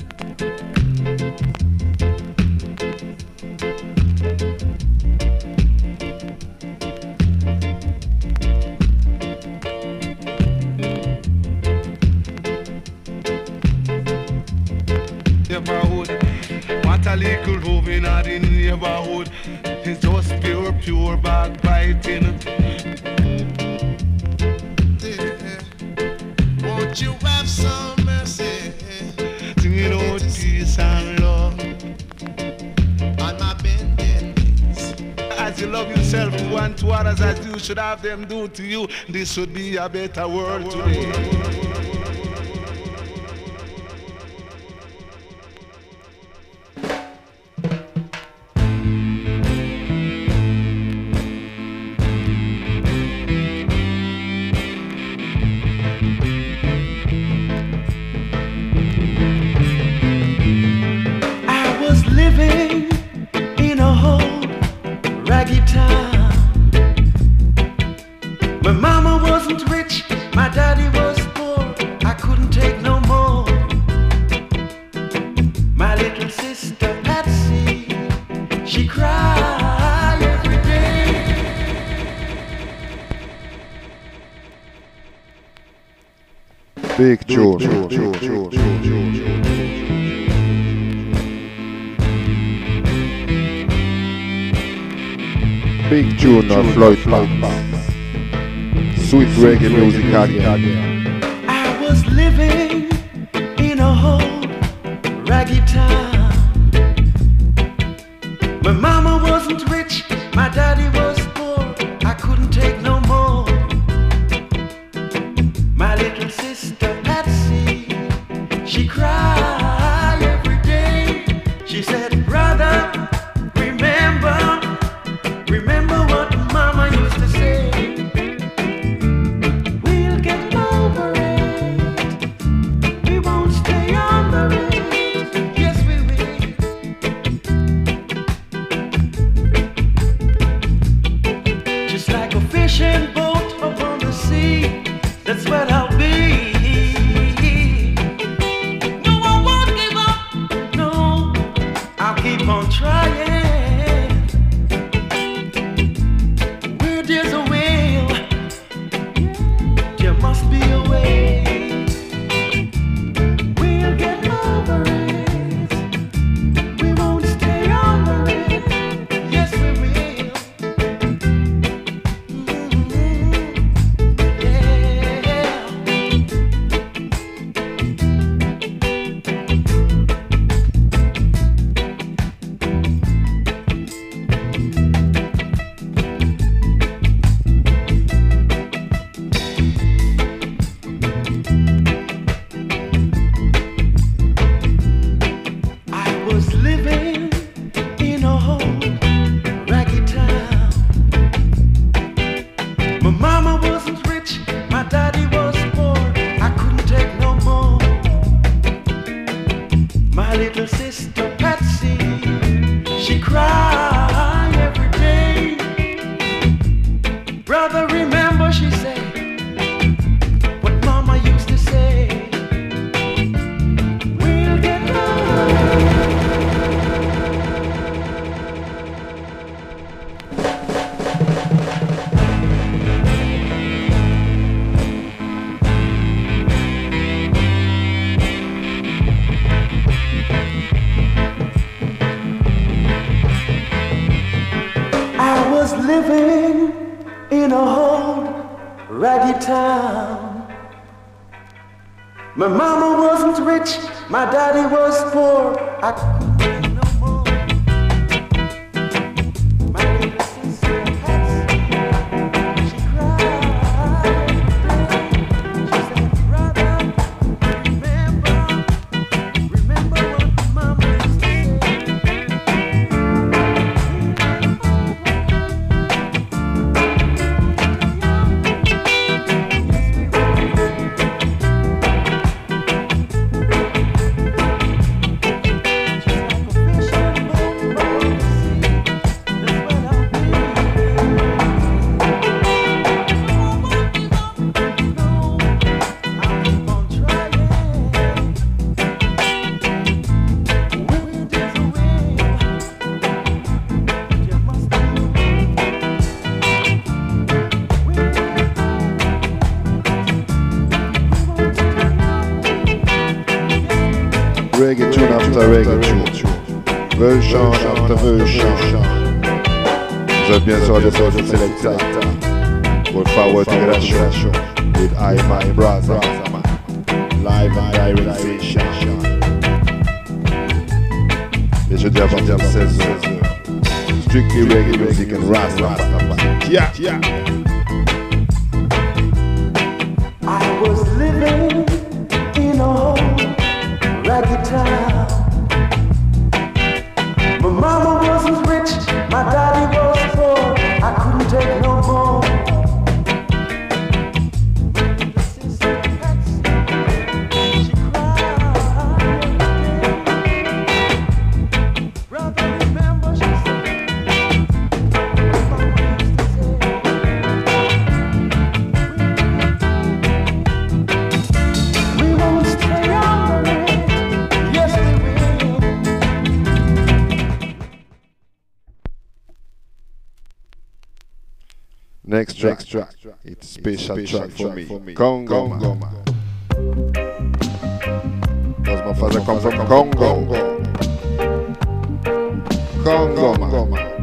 Speaker 3: Neighborhood, what a little love in the neighborhood. It's just pure, pure backbiting.
Speaker 10: Won't you have some mercy?
Speaker 3: Singing out peace and love.
Speaker 10: On my bending knees.
Speaker 3: As you love yourself, do unto others as you should have them do to you. This would be a better world today.
Speaker 5: My mama wasn't rich, my daddy was poor. I couldn't take no more. My little sister Patsy, she cried every day.
Speaker 1: Big tune. Big tune on Floyd Banks. Sweet reggae music again.
Speaker 5: I was living in a whole raggy town. My mama wasn't rich, my daddy was poor. I couldn't take no more. My little sister Patsy, she cried every day. She said, brother, remember, remember what mama used to say. fishing boat upon the sea. That's where I'll be. No, I won't give up. No, I'll keep on trying. Where there's a will, there must be a way. We'll get over it. We won't stay under it. Yes, we will. My mama wasn't rich, my daddy was poor. I couldn't take no more. My little sister Patsy, she cried. She said, brother, remember, remember what mama used to
Speaker 1: reggae tune after reggae tune, version after version. Vous êtes bien sûr des choses de Selecta pour Forward Integration with I, my brother, live and direct session. Les jeudis à partir de seize heures. Strictly reggae music and Rasta. Yeah, yeah.
Speaker 5: I was living in a ragged town. My mama wasn't rich, my daddy was poor. I couldn't take no more. My sister Patsy, she cried. Brother, remember she said, mama used to say, we won't stay under it.
Speaker 1: Next track, track. It's special, special track for me. For me. Congo, Congo man. Because my father come from Congo. Congo, Congo man. man.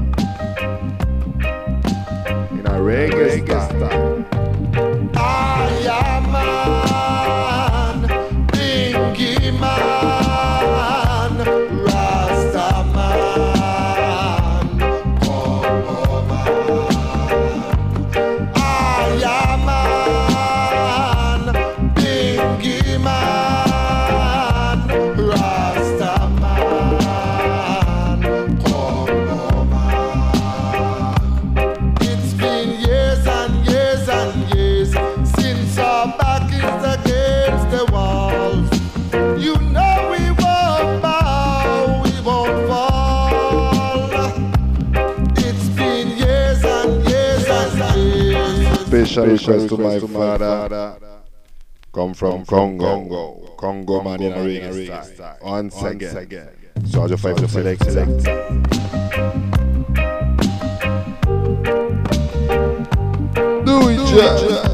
Speaker 1: In a reggae style.
Speaker 10: I am man, Bingy man, Rasta man, Congo man. I am man, Bingy man, Rasta man, Congo man. It's been years and
Speaker 1: special request to my father. Come from Congo. Congo man in a reggae style. Once again. So I just find to select, select. Do it, Jack.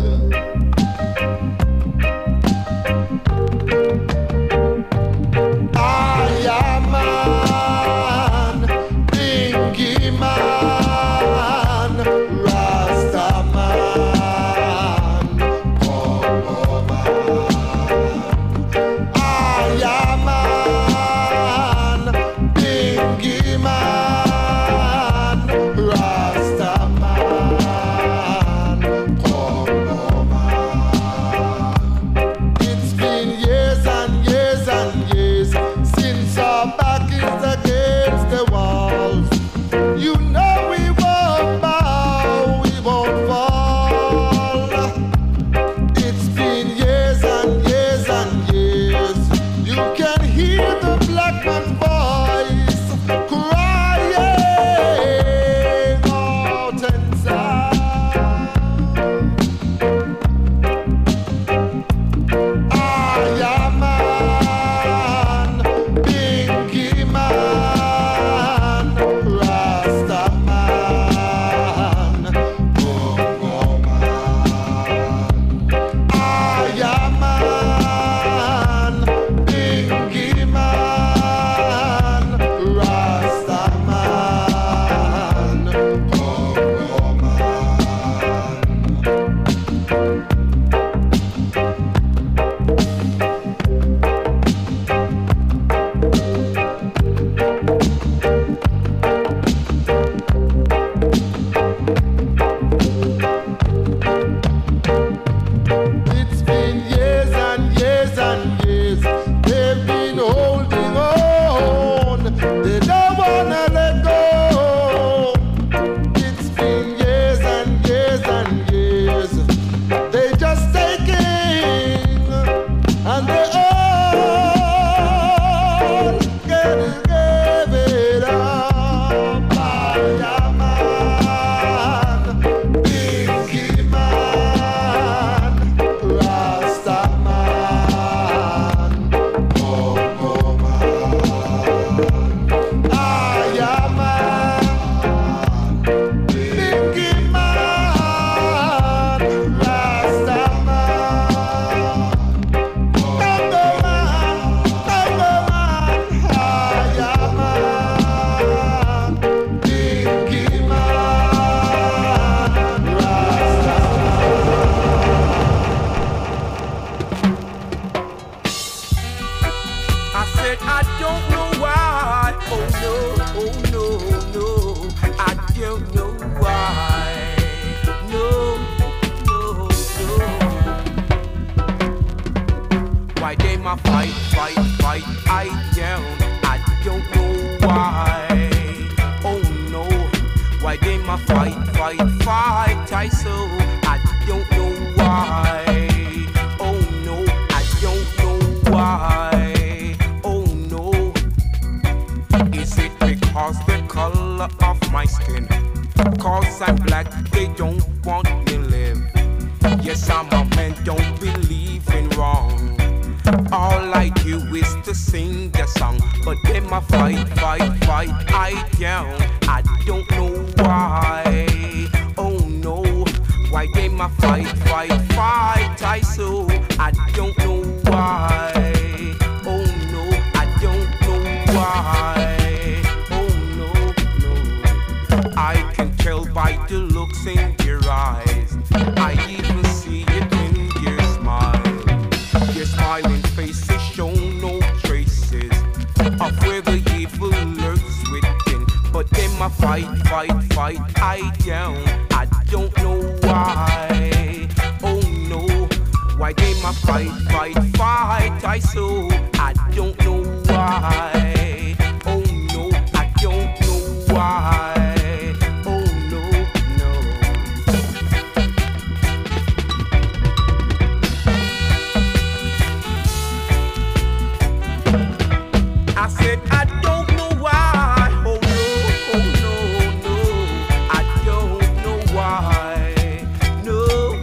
Speaker 9: No,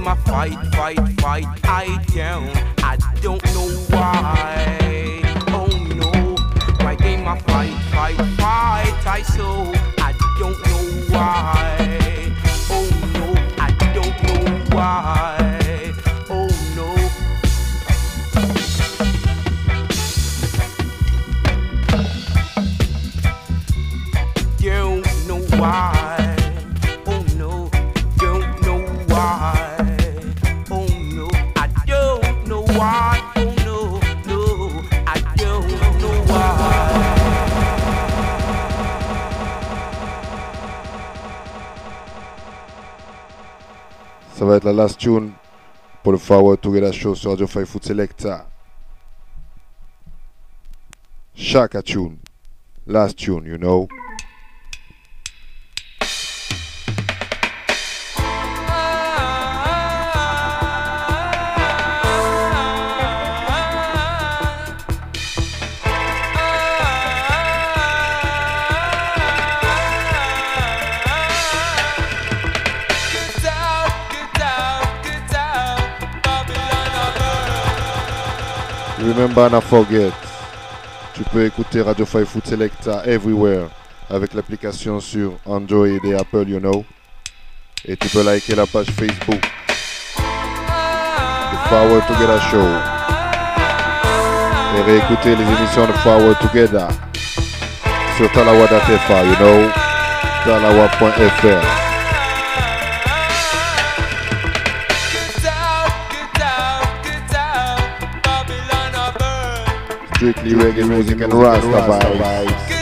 Speaker 7: them a fight, fight, fight, I down. I don't know why. Oh no, why they ma fight, fight, fight, I so I don't know why. Oh no, I don't know why. Oh no. Don't know why. Oh no, don't know why. Oh no, I don't know why. Oh no, no, I don't know why.
Speaker 1: Ça va être la last tune pour le Forward Together Show sur Radio Five Foot Selecta. Shaka tune. Last tune, you know. Remember, not forget, tu peux écouter Radio Five Foot Selecta everywhere avec l'application sur Android et Apple, you know. Et tu peux liker la page Facebook The Forward Together Show et réécouter les émissions de Forward Together sur talawa point f r, you know, talawa point f r. Strictly reggae music and Rasta vibes.